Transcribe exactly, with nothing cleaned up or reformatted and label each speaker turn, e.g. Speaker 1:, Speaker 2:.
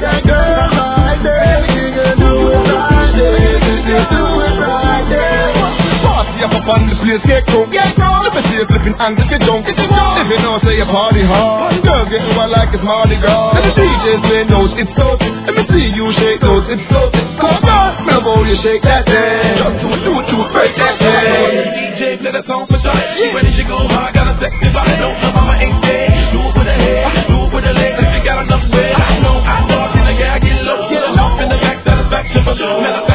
Speaker 1: that girl right there. You can do it right there. You can do it right there. Party up up on the place, get cool. Get cool. Let me see you flipping angles, get drunk, get drunk. If you know, say you party hard. Girl getting wild like it's Mardi Gras. And the D J's play notes, it's so. Let me see you shake those, it's so. Come on, now you shake that thing. Just do it, do it, do it, break that thing.
Speaker 2: D J play that song for sure. She ready, she go hard, got a sexy body. Don't know mama ain't dead. Do it with her head, do it with her legs. If you got enough way, I know, I know. Can I get low, get off in the back, satisfaction for sure.